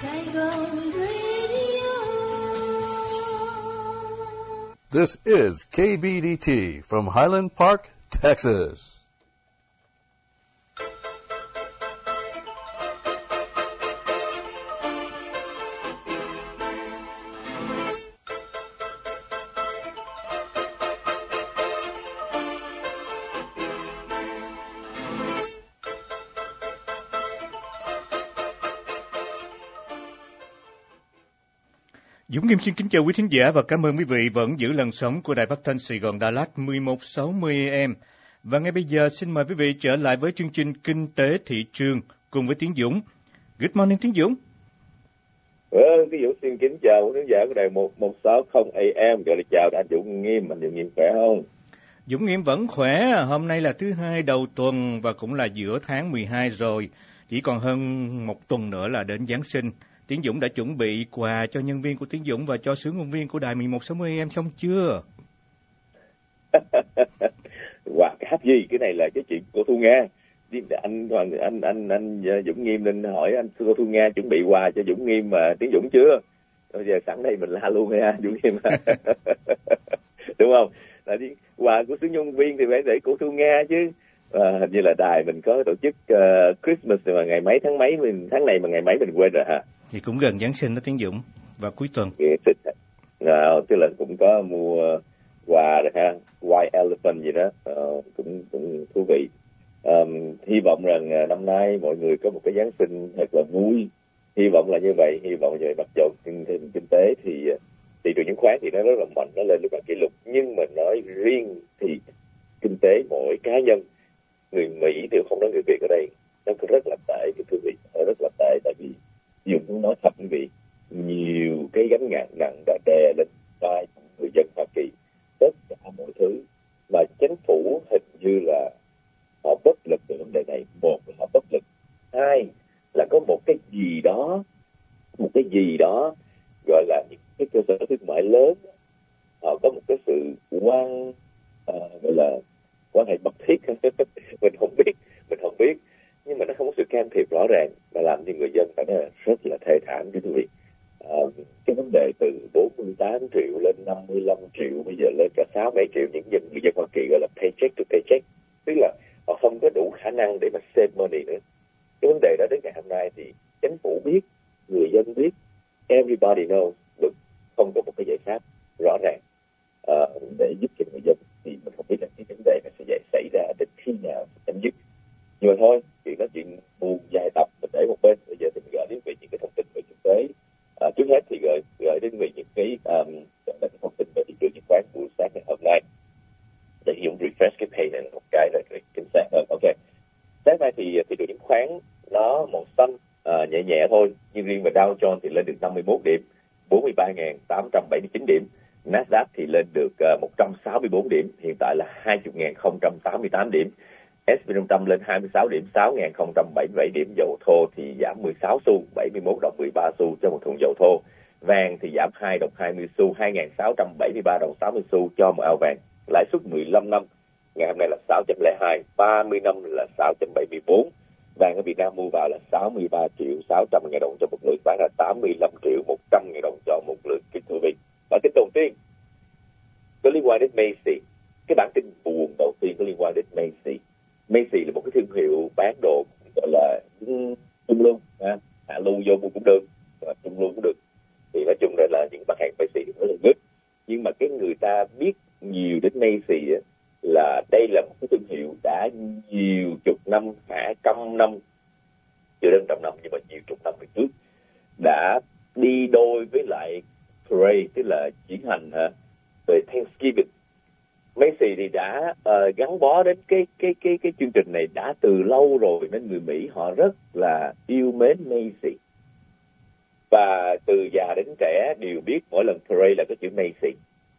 Saigon Radio. This is KBDT from Highland Park, Texas. Dũng Nghiêm xin kính chào quý thính giả và cảm ơn quý vị vẫn giữ làn sóng của Đài Phát thanh Sài Gòn Đà Lạt 1160 AM. Và ngay bây giờ xin mời quý vị trở lại với chương trình Kinh tế thị trường cùng với Tiến Dũng. Good morning Tiến Dũng. Tiến Dũng xin kính chào quý thính giả của Đài 1160 AM. Gọi là chào anh Dũng Nghiêm, anh Dũng Nghiêm khỏe không? Dũng Nghiêm vẫn khỏe, hôm nay là thứ hai đầu tuần và cũng là giữa tháng 12 rồi. Chỉ còn hơn một tuần nữa là đến Giáng sinh. Tiến Dũng đã chuẩn bị quà cho nhân viên của Tiến Dũng và cho xướng ngôn viên của Đài 1160 AM xong chưa? Quà cái gì? Cái này là cái chuyện của Thu Nga. Anh Dũng Nghiêm nên hỏi anh cô Thu Nga chuẩn bị quà cho Dũng Nghiêm mà Tiến Dũng chưa? Bây giờ sẵn đây mình la luôn ha, Dũng Nghiêm. Đúng không? Là đi quà của xướng nhân viên thì phải để cô Thu Nga chứ. Hình như là đài mình có tổ chức Christmas mà ngày mấy tháng mấy tháng này mà ngày mấy mình quên rồi hả? Thì cũng gần Giáng sinh đó Tiến Dũng, và cuối tuần. Tức là cũng có mua quà rồi ha, White Elephant gì đó, cũng thú vị. Hy vọng rằng năm nay mọi người có một cái Giáng sinh thật là vui. Hy vọng là như vậy, mặc dù kinh tế thì thị trường chứng khoán thì nó rất là mạnh, nó lên lúc là kỷ lục, nhưng mà nói riêng thì kinh tế mỗi cá nhân, người Mỹ thì không nói người Việt ở đây, nó cũng rất là tệ, cái quý vị, rất là tệ, tại vì Dũng cũng nói thật quý vị, nhiều cái gánh nặng đã đè lên vai người dân Hoa Kỳ, tất cả mọi thứ mà chính phủ hình như là họ bất lực về vấn đề này. Một là họ bất lực, hai là có một cái gì đó gọi là những cái cơ sở thương mại lớn, họ có một cái sự gọi là quan hệ mật thiết. mình không biết, nhưng mà nó không có sự can thiệp rõ ràng mà làm cho người dân phải nói là rất là thê thảm quý vị. Cái vấn đề từ 48 triệu lên 55 triệu, bây giờ lên cả 6-7 triệu, những người dân Hoa Kỳ gọi là paycheck to paycheck, tức là họ không có đủ khả năng để mà save money nữa. Cái vấn đề đó đến ngày hôm nay thì chính phủ biết, người dân biết, everybody knows, được không có một cái giải pháp rõ ràng để giúp cho người dân. Thì mình không biết là cái vấn đề này sẽ xảy ra đến khi nào chấm dứt. Nhưng mà thôi, chuyện buồn dài tập mình để một bên. Bây giờ thì mình gửi đến vị những cái thông tin về kinh tế. Trước hết thì gửi đến vị những cái thông tin về thị trường chứng khoán buổi sáng ngày hôm nay, để Dũng refresh cái page này một cái rồi chính xác hơn. Ok, sáng nay thì thị trường chứng khoán nó màu xanh, nhẹ nhẹ thôi, nhưng riêng về Dow Jones thì lên được 51 điểm, 43.879 điểm. Nasdaq thì lên được 164 điểm, hiện tại là 20.088 điểm. S&P 500 lên 26 điểm, 6.077 điểm. Dầu thô thì giảm 16 xu, 71 đồng 13 xu cho một thùng dầu thô. Vàng thì giảm 2 đồng 20 xu, 2.673 đồng 60 xu cho một ao vàng. Lãi suất 15 năm ngày hôm nay là 6.02, 30 năm là 6.74. Vàng ở Việt Nam mua vào là 63 triệu 600 ngàn đồng cho một lượng, bán là 85 triệu 100 ngàn đồng cho một lượng. Kính thưa quý vị, bản tin đầu tiên có liên quan đến Macy. Cái bản tin buồn đầu tiên có liên quan đến Macy. Macy là một cái thương hiệu bán đồ gọi là trung lưu, hạ lưu vô mua cũng được, trung lưu cũng được. Thì nói chung là những mặt hàng Macy rất là good. Nhưng mà cái người ta biết nhiều đến Macy là đây là một cái thương hiệu đã nhiều chục năm, trăm năm, chưa đến trăm năm nhưng mà nhiều chục năm về trước, đã đi đôi với lại parade, tức là diễn hành về Thanksgiving. Macy thì đã gắn bó đến cái chương trình này đã từ lâu rồi, nên người Mỹ họ rất là yêu mến Macy. Và từ già đến trẻ đều biết mỗi lần parade là cái chữ Macy.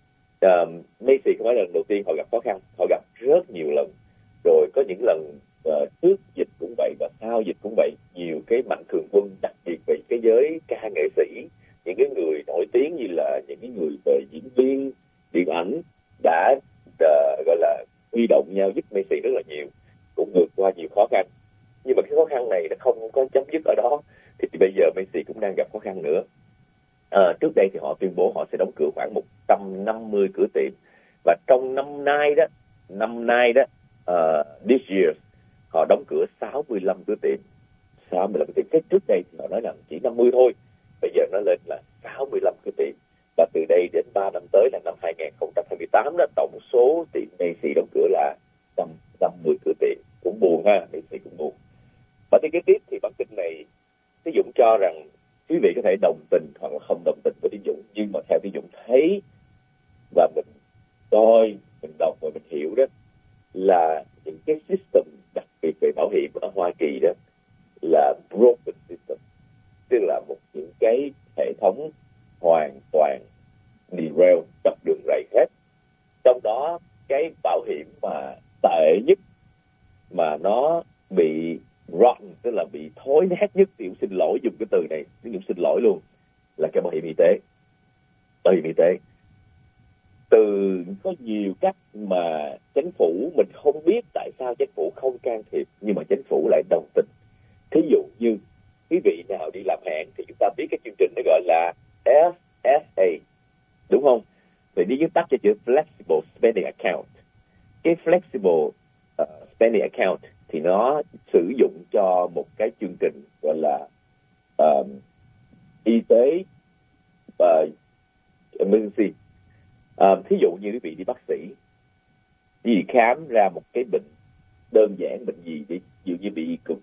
Macy không phải lần đầu tiên họ gặp khó khăn, họ gặp rất nhiều lần rồi. Có những lần trước dịch cũng vậy và sau dịch cũng vậy. Nhiều cái mạnh thường quân, đặc biệt về cái giới ca nghệ sĩ, những cái người nổi tiếng như là những cái người về diễn viên, điện ảnh đã gọi là huy động nhau giúp Macy rất là nhiều, cũng vượt qua nhiều khó khăn. Nhưng mà cái khó khăn này nó không có chấm dứt ở đó. Thì bây giờ Macy cũng đang gặp khó khăn nữa. Trước đây thì họ tuyên bố họ sẽ đóng cửa khoảng 150 cửa tiệm, và trong năm nay đó this year họ đóng cửa 65 cửa tiệm. 65 cửa tiệm. Cái trước đây thì họ nói là chỉ 50 thôi, bây giờ nó lên là 65 cửa tiệm. Và từ đây đến 3 năm tới là năm 2028 đó, tổng số tiệm Macy đóng cửa là 150 cửa tiệm. Cũng buồn ha, Macy cũng buồn. Và cái tiếp thì bản tin này Tiến Dũng cho rằng quý vị có thể đồng tình hoặc là không đồng tình với Tiến Dũng, nhưng mà theo Tiến Dũng thấy và mình coi, mình đọc và mình hiểu đó, là những cái system đặc biệt về bảo hiểm ở Hoa Kỳ đó là broken system, tức là những cái hệ thống hoàn toàn derail, dọc đường rầy hết. Trong đó cái bảo hiểm mà tệ nhất mà nó bị rotten, tức là bị thối nát nhất, thì xin lỗi dùng cái từ này, xin lỗi luôn, là cái bảo hiểm y tế. Bảo hiểm y tế có nhiều cách mà chính phủ, mình không biết tại sao chính phủ không can thiệp, nhưng mà chính phủ lại đồng tình. Thí dụ như quý vị nào đi làm hạn thì chúng ta biết cái chương trình nó gọi là FSA, đúng không? Vậy đi viết tắt cho chữ Flexible Spending Account. Cái Flexible Spending Account thì nó sử dụng cho một cái chương trình gọi là y tế emergency. Thí dụ như quý vị đi bác sĩ, đi khám ra một cái bệnh đơn giản, bệnh gì đi, ví dụ như bị cục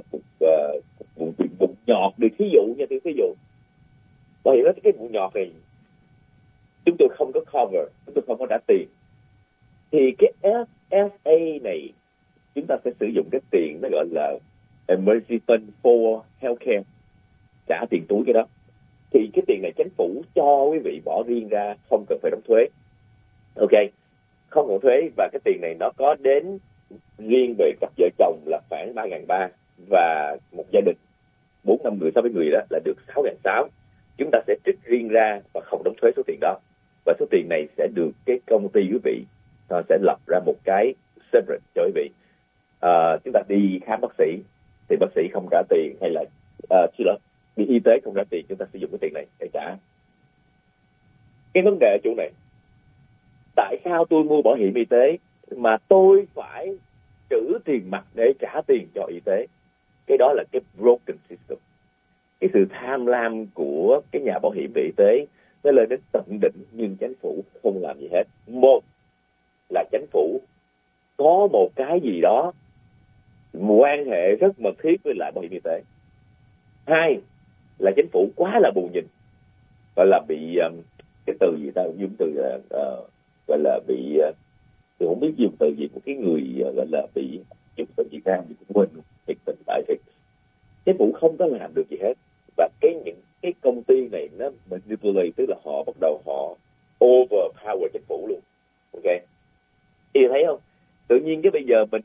bụng nhọt đi, thí dụ nha, thí dụ. Bởi vì cái bụng nhọt này chúng tôi không có cover, chúng tôi không có trả tiền, thì cái FSA này chúng ta sẽ sử dụng cái tiền nó gọi là Emergency Fund for Healthcare, trả tiền túi cái đó. Thì cái tiền này chính phủ cho quý vị bỏ riêng ra, không cần phải đóng thuế. Ok, không cần thuế, và cái tiền này nó có đến riêng về cặp vợ chồng là khoảng 3.300, và một gia đình 4-5 người, 6 người đó là được 6.600. Chúng ta sẽ trích riêng ra và không đóng thuế số tiền đó. Và số tiền này sẽ được cái công ty quý vị sẽ lập ra một cái separate cho quý vị. Chúng ta đi khám bác sĩ thì bác sĩ không trả tiền, hay là đi y tế không trả tiền, chúng ta sử dụng cái tiền này để trả. Cái vấn đề ở chỗ này, tại sao tôi mua bảo hiểm y tế mà tôi phải trữ tiền mặt để trả tiền cho y tế? Cái đó là cái broken system. Cái sự tham lam của cái nhà bảo hiểm về y tế nó lên đến tận đỉnh, nhưng chính phủ không làm gì hết. Một là chính phủ có một cái gì đó quan hệ rất mật thiết với lại bảo hiểm y tế. Hai là chính phủ quá là bù nhìn, gọi là bị cái từ gì ta dùng từ gọi là bị, tôi không biết dùng từ gì, một cái người gọi là bị dùng từ Việt Nam thì cũng quên thiệt tình tại thiệt. Chính phủ không có làm được gì hết, và những cái công ty này nó manipulate, tức là họ bắt đầu họ overpower chính phủ luôn. Ok, thì thấy không, tự nhiên cái bây giờ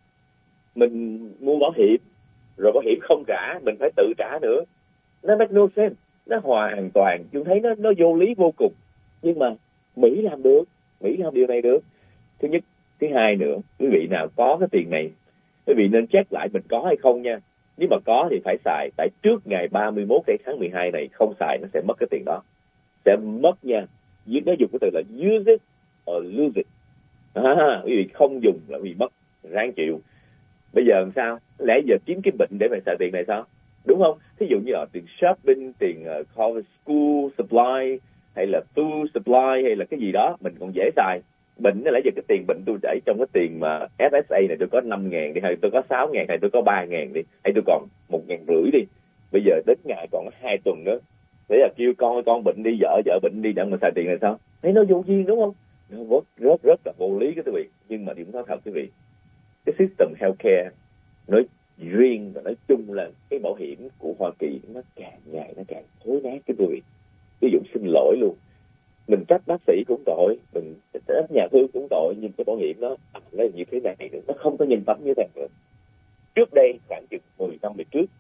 mình mua bảo hiểm rồi bảo hiểm không trả, mình phải tự trả nữa. Nó make no sense, nó hoàn toàn chúng thấy nó vô lý vô cùng. Nhưng mà Mỹ làm được, Mỹ làm điều này được. Thứ nhất. Thứ hai nữa, quý vị nào có cái tiền này, quý vị nên check lại mình có hay không nha. Nếu mà có thì phải xài, tại trước ngày 31 tháng 12 này không xài nó sẽ mất cái tiền đó, sẽ mất nha. Nó dùng cái từ là use it or lose it. Quý vị không dùng là bị mất, ráng chịu. Bây giờ làm sao? Lẽ giờ kiếm cái bệnh để mà xài tiền này sao? Đúng không? Thí dụ như là tiền shopping, tiền college school supply, hay là food supply, hay là cái gì đó mình còn dễ xài. Bệnh nó lại giờ cái tiền bệnh tôi để trong cái tiền mà FSA này tôi có 5.000 đi, hay tôi có 6.000, hay tôi có 3.000 đi, hay tôi còn 1.500 đi. Bây giờ đến ngày còn 2 tuần nữa, thế là kêu con bệnh đi, vợ bệnh đi để mà xài tiền này sao? Thấy nó vô duyên đúng không? Nó rất là vô lý cái quý vị. Nhưng mà điểm nói thật quý vị, cái system healthcare nói riêng và nói chung là cái bảo hiểm của Hoa Kỳ nó càng ngày nó càng thối nát cái quý vị. Ví dụ xin lỗi luôn, mình trách bác sĩ cũng tội, mình trách nhà thương cũng tội, nhưng cái bảo hiểm nó như thế này nó không có nhân phẩm như thế nữa. Trước đây khoảng chừng 10 năm về trước,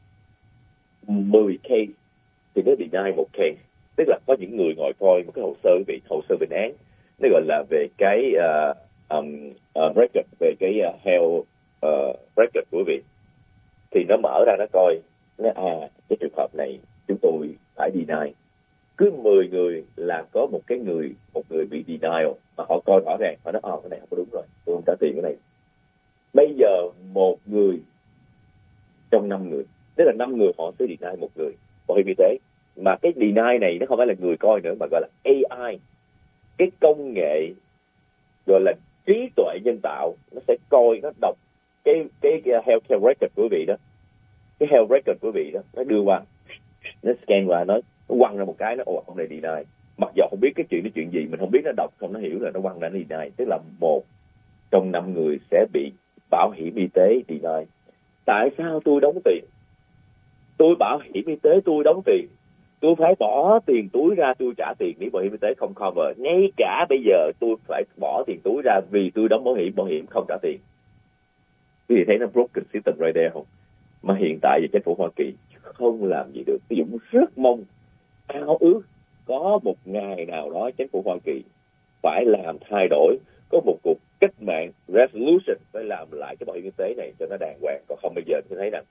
10 case thì nó deny một case, tức là có những người ngồi coi một cái hồ sơ bệnh án, nó gọi là về cái record, về cái health record của quý vị, thì nó mở ra nó coi, nó cái trường hợp này chúng deny. Cứ 10 người là có một người bị denial, mà họ coi rõ ràng, họ nói cái này không có đúng rồi, tôi không trả tiền cái này. Bây giờ một người trong 5 người, tức là 5 người họ sẽ deny một người bảo hiểm y tế. Mà cái deny này nó không phải là người coi nữa, mà gọi là AI, cái công nghệ gọi là trí tuệ nhân tạo. Nó sẽ coi, nó đọc cái healthcare record của quý vị đó, cái health record của quý vị đó, nó đưa qua, nó scan qua, nó quăng ra một cái, nó ông này deny. Mặc dù không biết cái chuyện gì, mình không biết, nó đọc không, nó hiểu là nó quăng ra nó deny. Tức là 1 trong 5 người sẽ bị bảo hiểm y tế deny. Tại sao tôi đóng tiền? Tôi bảo hiểm y tế tôi đóng tiền, tôi phải bỏ tiền túi ra tôi trả tiền nếu bảo hiểm y tế không cover. Ngay cả bây giờ tôi phải bỏ tiền túi ra vì tôi đóng bảo hiểm không trả tiền. Quý vị thấy nó broken system right there không? Mà hiện tại chính phủ Hoa Kỳ không làm gì được. Ví dụ rất mong, ao ước có một ngày nào đó chính phủ Hoa Kỳ phải làm thay đổi, có một cuộc cách mạng resolution phải làm lại cái bảo hiểm y tế này cho nó đàng hoàng. Còn không bây giờ tôi thấy rằng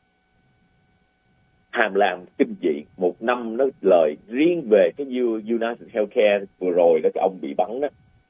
hàm làm kinh dị. Một năm nó lời riêng về cái United Healthcare vừa rồi đó, cái ông bị bắn đó,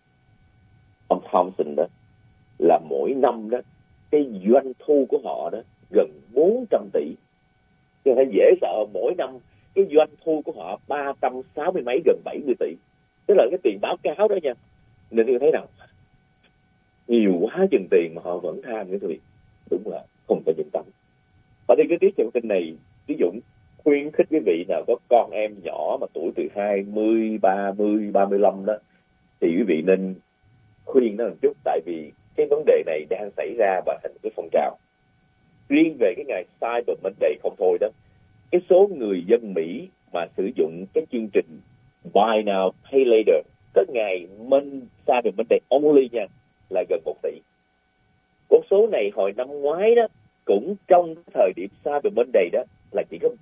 ông Thompson đó, là mỗi năm đó cái doanh thu của họ đó gần 400 tỷ. Chứ phải dễ sợ, mỗi năm cái doanh thu của họ 360 mấy, gần 70 tỷ. Tức là cái tiền báo cáo đó nha. Nên tôi thấy nào, nhiều quá chừng tiền mà họ vẫn tham cái thôi. Đúng là không có nhân tâm. Và thì cái tiết thông tin này, ví dụ khuyến khích quý vị nào có con em nhỏ mà tuổi từ 20, 30, 35 đó, thì quý vị nên khuyên nó một chút. Tại vì cái vấn đề này đang xảy ra và thành cái phong trào. Riêng về cái ngày Cyber Monday không thôi đó, cái số người dân Mỹ mà sử dụng cái chương trình Buy Now, Pay Later có ngày Cyber Monday only nha, là gần 1 tỷ. Con số này hồi năm ngoái đó, cũng trong thời điểm Cyber Monday đó, là chỉ có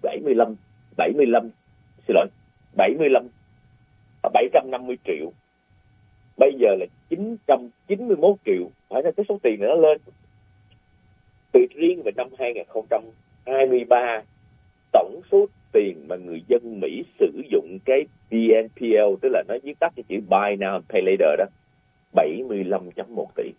750 triệu. Bây giờ là 991 triệu. Phải là cái số tiền này nó lên. Từ riêng về năm 2023, tổng số tiền mà người dân Mỹ sử dụng cái BNPL, tức là nó viết tắt cái chữ Buy Now Pay Later đó, 75.1 tỷ.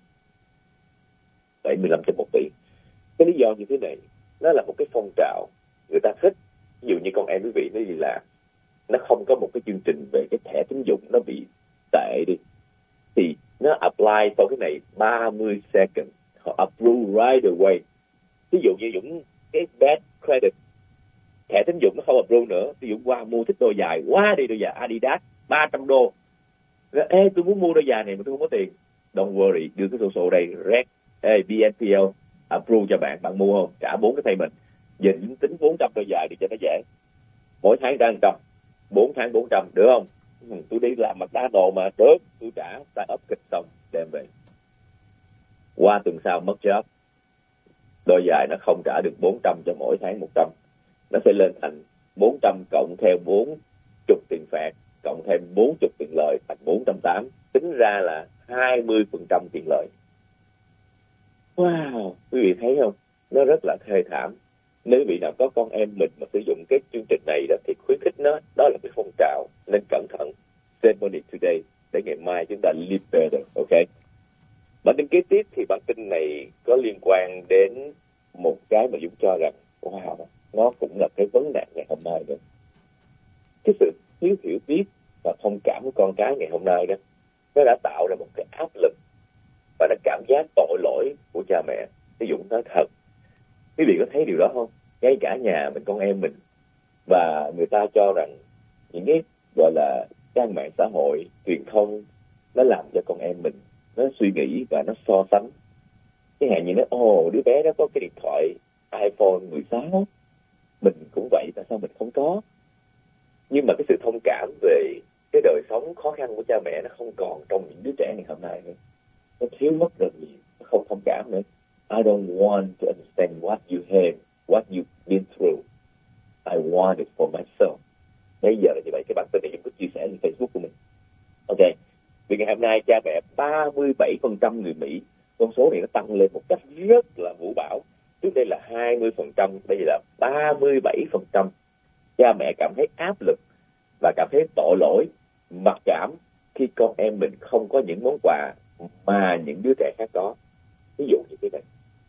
75.1 tỷ. Cái lý do như thế này, nó là một cái phong trào người ta thích. Ví dụ như con em quý vị nó đi làm, nó không có một cái chương trình về cái thẻ tín dụng, nó bị tệ đi, thì nó apply sau cái này 30 second, họ approve right away. Ví dụ như những cái bad credit, thẻ tín dụng nó không approve nữa. Ví dụ qua mua thích đôi giày, quá đi đôi giày Adidas $300. Ê, tôi muốn mua đôi giày này mà tôi không có tiền. Don't worry, đưa cái sổ đây, red, BNPL approve cho bạn, bạn mua không? Trả 4 cái payment. Giờ tính 400 đôi giày đi cho nó dễ. Mỗi tháng ra 100, 4 tháng 400, được không? Tôi đi làm McDonald's mà, được, tôi trả, ta up kịch xong, đem về. Qua tuần sau mất job, đôi giày nó không trả được 400 cho mỗi tháng 100. Nó sẽ lên thành 400 cộng theo 40 tiền phạt, cộng thêm 40 tiền lời, thành 480. Tính ra là 20% tiền lời. Wow, quý vị thấy không? Nó rất là thê thảm. Nếu vị nào có con em mình mà sử dụng cái chương trình này đó, thì khuyến khích nó. Đó là cái phong trào, nên cẩn thận. Save money today, để ngày mai chúng ta live better, ok? Bản tin kế tiếp thì bản tin này có liên quan đến một cái mà Dũng cho rằng, wow, nó cũng là cái vấn nạn ngày hôm nay nữa. Cái sự thiếu hiểu biết và thông cảm của con cái ngày hôm nay đó, nó đã tạo ra một cái áp lực và nó cảm giác tội lỗi của cha mẹ. Ví dụ nói thật, quý vị có thấy điều đó không? Ngay cả nhà mình, con em mình, và người ta cho rằng những cái gọi là trang mạng xã hội, truyền thông, nó làm cho con em mình nó suy nghĩ và nó so sánh. Cái hạn như nó, đứa bé đó có cái điện thoại iPhone 16, mình cũng vậy, tại sao mình không có? Nhưng mà cái sự thông cảm về cái đời sống khó khăn của cha mẹ nó không còn trong những đứa trẻ ngày hôm nay nữa. Nó thiếu mất rất nhiều, nó không thông cảm nữa. I don't want to understand what you have, what you've been through. I want it for myself. Bây giờ là như vậy, cái bản tin này cũng có chia sẻ trên Facebook của mình. Ok, vì ngày hôm nay cha mẹ 37% người Mỹ, con số này nó tăng lên một cách rất là vũ bão. Trước đây là 20%, bây giờ là 37%. Cha mẹ cảm thấy áp lực và cảm thấy tội lỗi, mặc cảm khi con em mình không có những món quà mà những đứa trẻ khác có. Ví dụ như thế này,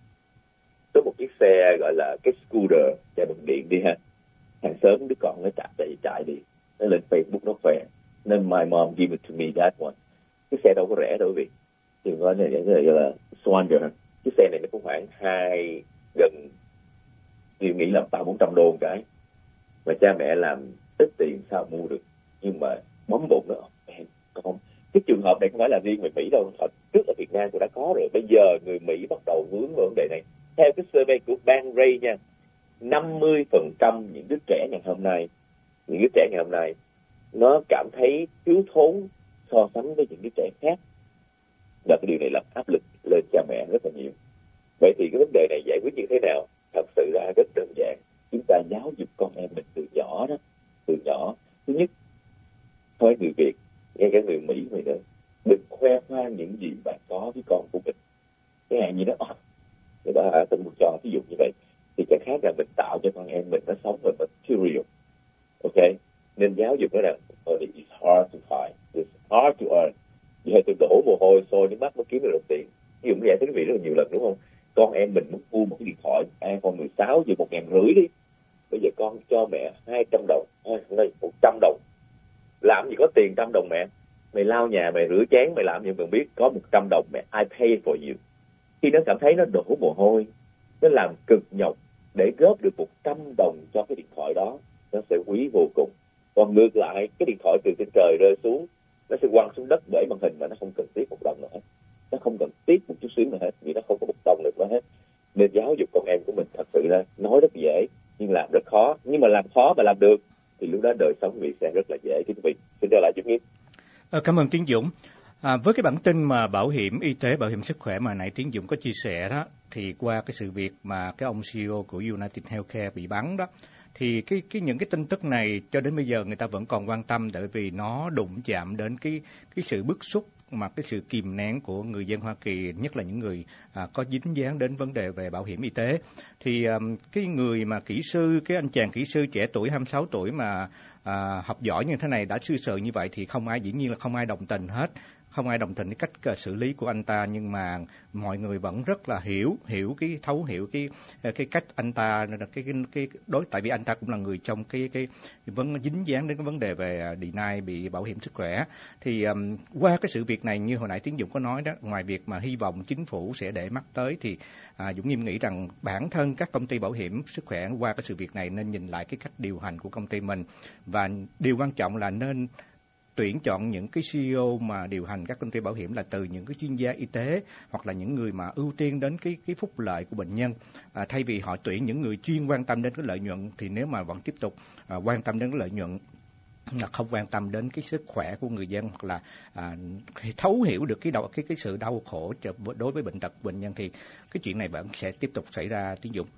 có một chiếc xe gọi là cái scooter chạy bằng điện đi ha, hàng xóm đứa con nó chạy đi, nó lên Facebook nó khoe, nên my mom give it to me that one. Cái xe đâu có rẻ đâu quý vị, thì gọi là Swanger. Cái xe này nó cũng khoảng gần tôi nghĩ là $300-400 một cái, mà cha mẹ làm ít tiền sao mua được, nhưng mà bấm bụng nó con. Cái trường hợp này không phải là riêng người Mỹ đâu, trước ở Việt Nam cũng đã có rồi. Bây giờ người Mỹ bắt đầu vướng vào vấn đề này. Theo cái survey của Ban Ray nha, 50% những đứa trẻ ngày hôm nay nó cảm thấy thiếu thốn so sánh với những đứa trẻ khác, và cái điều này làm áp lực lên cha mẹ rất là nhiều. Vậy thì cái vấn đề này giải quyết như thế nào? Thật sự ra rất đơn giản. Chúng ta giáo dục con em mình từ nhỏ. Thứ nhất, thôi người Việt, ngay cả người Mỹ này nữa, đừng khoe khoang những gì bạn có với con của mình. Cái hàng như đó, người ta từng một trò ví dụ như vậy, thì chẳng khác là mình tạo cho con em mình nó sống với material. Ok, nên giáo dục nó rằng it's hard to find, it's hard to earn. Vì vậy tôi đổ mồ hôi sôi nước mắt mới kiếm được đồng tiền. Ví dụ như vậy quý vị rất là nhiều lần, đúng không? Con em mình muốn mua một cái điện thoại iPhone 16 giờ $1,500 đi, bây giờ con cho mẹ $200, đây $100. Làm gì có tiền $100 mẹ? Mày lau nhà, mày rửa chén, mày làm gì cần biết, có $100 mẹ, I pay for you. Khi nó cảm thấy nó đổ mồ hôi, nó làm cực nhọc để góp được $100 cho cái điện thoại đó, nó sẽ quý vô cùng. Còn ngược lại, cái điện thoại từ trên trời rơi xuống, nó sẽ quăng xuống đất bể màn hình mà nó không cần tiếc $1 nữa hết. Nó không cần tiếc một chút xíu nữa hết, vì nó không có $1 được nữa hết. Nên giáo dục con em của mình thật sự là nói rất dễ nhưng làm rất khó. Nhưng mà làm khó mà làm được thì lúc đó đời sống Việt sẽ rất là dễ. Thưa quý vị, xin trở lại Dũng Nghiêm. Cảm ơn Tiến Dũng. Với cái bản tin mà bảo hiểm y tế, bảo hiểm sức khỏe mà nãy Tiến Dũng có chia sẻ đó, thì qua cái sự việc mà cái ông CEO của United Healthcare bị bắn đó, thì những cái tin tức này cho đến bây giờ người ta vẫn còn quan tâm, tại vì nó đụng chạm đến cái sự bức xúc, mà cái sự kìm nén của người dân Hoa Kỳ, nhất là những người có dính dáng đến vấn đề về bảo hiểm y tế. Thì cái người mà kỹ sư, cái anh chàng kỹ sư trẻ tuổi 26 tuổi mà học giỏi như thế này đã sư sờ như vậy thì dĩ nhiên là không ai đồng tình hết. Không ai đồng tình với cách xử lý của anh ta, nhưng mà mọi người vẫn rất là thấu hiểu cái cách anh ta tại vì anh ta cũng là người trong cái vấn dính dáng đến cái vấn đề về deny bị bảo hiểm sức khỏe. Thì qua cái sự việc này, như hồi nãy Tiến Dũng có nói đó, ngoài việc mà hy vọng chính phủ sẽ để mắt tới, thì Dũng Nghiêm nghĩ rằng bản thân các công ty bảo hiểm sức khỏe qua cái sự việc này nên nhìn lại cái cách điều hành của công ty mình, và điều quan trọng là nên tuyển chọn những cái CEO mà điều hành các công ty bảo hiểm là từ những cái chuyên gia y tế, hoặc là những người mà ưu tiên đến cái phúc lợi của bệnh nhân, thay vì họ tuyển những người chuyên quan tâm đến cái lợi nhuận. Thì nếu mà vẫn tiếp tục quan tâm đến cái lợi nhuận, là không quan tâm đến cái sức khỏe của người dân, hoặc là thấu hiểu được cái sự đau khổ đối với bệnh tật của bệnh nhân, thì cái chuyện này vẫn sẽ tiếp tục xảy ra. Tiến Dũng.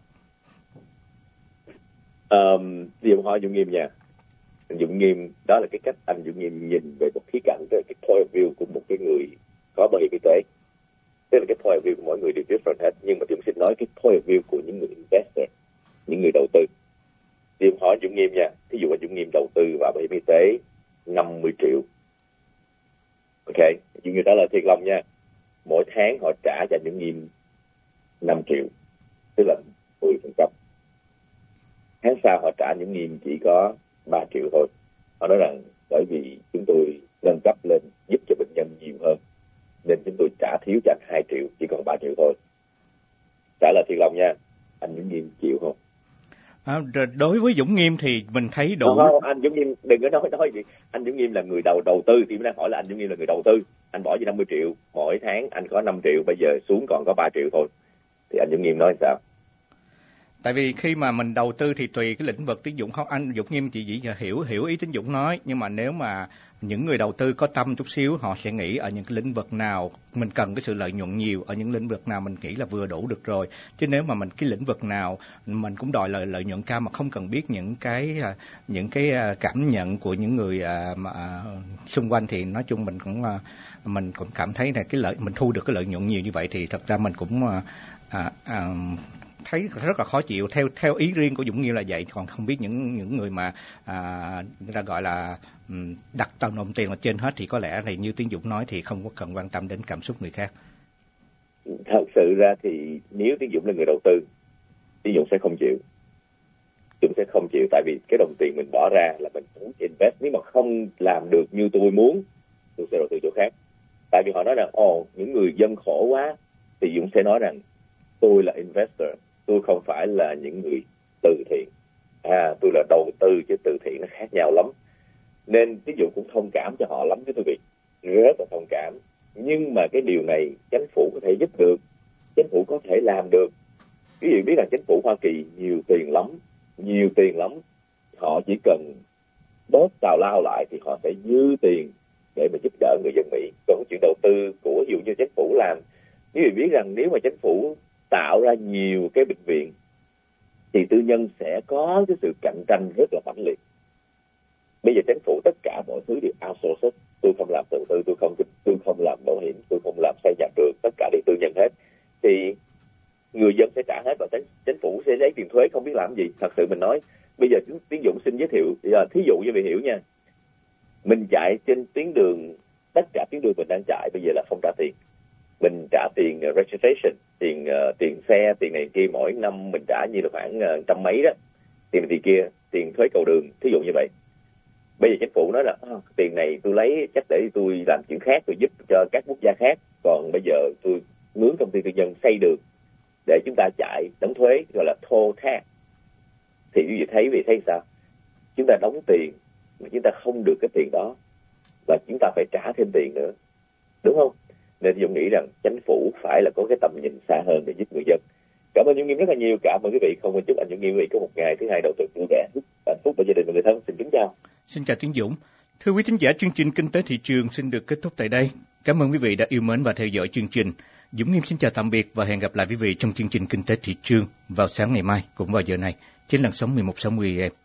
Điều hỏi Dũng Nghiêm nha. Dũng Nghiêm, đó là cái cách anh Dũng Nghiêm nhìn về một khía cạnh, cái point of view của một cái người có bảo hiểm y tế. Tức là cái point of view của mỗi người đều different hết, nhưng mà Dũng xin nói cái point of view của những người investor, những người đầu tư. Dũng hỏi Dũng Nghiêm nha, thí dụ anh Dũng Nghiêm đầu tư vào bảo hiểm y tế 50 triệu. Ok, Dũng Nghiêm trả lời thiệt lòng nha. Mỗi tháng họ trả cho Dũng Nghiêm 5 triệu, tức là 10%. Tháng sau họ trả Dũng Nghiêm chỉ có 3 triệu thôi. Họ nói rằng bởi vì chúng tôi nâng cấp lên giúp cho bệnh nhân nhiều hơn, nên chúng tôi trả thiếu cho anh 2 triệu, chỉ còn 3 triệu thôi. Trả lời thiệt lòng nha, anh Dũng Nghiêm chịu không? Đối với Dũng Nghiêm thì mình thấy đủ. Không, anh Dũng Nghiêm đừng có nói gì. Anh Dũng Nghiêm là người đầu tư, thì mình đang hỏi là anh Dũng Nghiêm là người đầu tư. Anh bỏ cho 50 triệu, mỗi tháng anh có 5 triệu, bây giờ xuống còn có 3 triệu thôi. Thì anh Dũng Nghiêm nói sao? Tại vì khi mà mình đầu tư thì tùy cái lĩnh vực. Tiến Dũng không, anh Dũng Nghiêm chỉ hiểu ý Tiến Dũng nói, nhưng mà nếu mà những người đầu tư có tâm chút xíu, họ sẽ nghĩ ở những cái lĩnh vực nào mình cần cái sự lợi nhuận nhiều, ở những lĩnh vực nào mình nghĩ là vừa đủ được rồi. Chứ nếu mà cái lĩnh vực nào mình cũng đòi lợi nhuận cao mà không cần biết những cái cảm nhận của những người xung quanh, thì nói chung mình cũng cảm thấy là mình thu được cái lợi nhuận nhiều như vậy thì thật ra mình cũng thấy rất là khó chịu. Theo ý riêng của Dũng Nghiêm là vậy, còn không biết những người mà người ta gọi là đặt đồng tiền là trên hết thì có lẽ là như Tiến Dũng nói thì không có cần quan tâm đến cảm xúc người khác. Thật sự ra thì nếu Tiến Dũng là người đầu tư, Tiến Dũng sẽ không chịu. Dũng sẽ không chịu, tại vì cái đồng tiền mình bỏ ra là mình muốn invest. Nếu mà không làm được như tôi muốn, tôi sẽ đầu tư chỗ khác. Tại vì họ nói rằng những người dân khổ quá, thì Dũng sẽ nói rằng tôi là investor, tôi không phải là những người từ thiện. Tôi là đầu tư, chứ từ thiện nó khác nhau lắm. Nên ví dụ cũng thông cảm cho họ lắm chứ quý vị, rất là thông cảm. Nhưng mà cái điều này chính phủ có thể giúp được, chính phủ có thể làm được. Quý vị biết rằng chính phủ Hoa Kỳ nhiều tiền lắm. Họ chỉ cần bớt tào lao lại thì họ sẽ dư tiền để mà giúp đỡ người dân Mỹ. Còn chuyện đầu tư của ví dụ như chính phủ làm, quý vị biết rằng nếu mà chính phủ tạo ra nhiều cái bệnh viện thì tư nhân sẽ có cái sự cạnh tranh rất là mãnh liệt. Bây giờ chính phủ tất cả mọi thứ đều outsource. Tôi không làm đầu tư, tôi không làm bảo hiểm, tôi không làm xây nhà trường, tất cả đều tư nhân hết. Thì người dân sẽ trả hết và chính phủ sẽ lấy tiền thuế không biết làm gì. Thật sự mình nói, bây giờ Tiến Dũng xin giới thiệu, thí dụ như vị hiểu nha, mình chạy trên tuyến đường, tất cả tuyến đường mình đang chạy bây giờ là không trả tiền. Mình trả tiền registration, tiền xe, tiền này kia, mỗi năm mình trả như là khoảng trăm mấy đó, tiền kia, tiền thuế cầu đường, thí dụ như vậy. Bây giờ chính phủ nói là tiền này tôi lấy chắc để tôi làm chuyện khác, tôi giúp cho các quốc gia khác, còn bây giờ tôi mướn công ty tư nhân xây đường để chúng ta chạy đóng thuế, gọi là toll tax. Thì quý vị thấy sao? Chúng ta đóng tiền mà chúng ta không được cái tiền đó, và chúng ta phải trả thêm tiền nữa, đúng không? Nên tôi nghĩ rằng chính phủ phải là có cái tầm nhìn xa hơn để giúp người dân. Cảm ơn Dũng Nghiêm rất là nhiều. Cảm ơn quý vị. Không quên chúc anh Dũng Nghiêm quý vị có một ngày thứ hai đầu tuần vui vẻ, hạnh phúc và gia đình và người thân. Xin kính chào. Xin chào Tiến Dũng. Thưa quý thính giả, chương trình Kinh tế thị trường xin được kết thúc tại đây. Cảm ơn quý vị đã yêu mến và theo dõi chương trình. Dũng Nghiêm xin chào tạm biệt và hẹn gặp lại quý vị trong chương trình Kinh tế thị trường vào sáng ngày mai cũng vào giờ này trên làn sóng 1160 AM.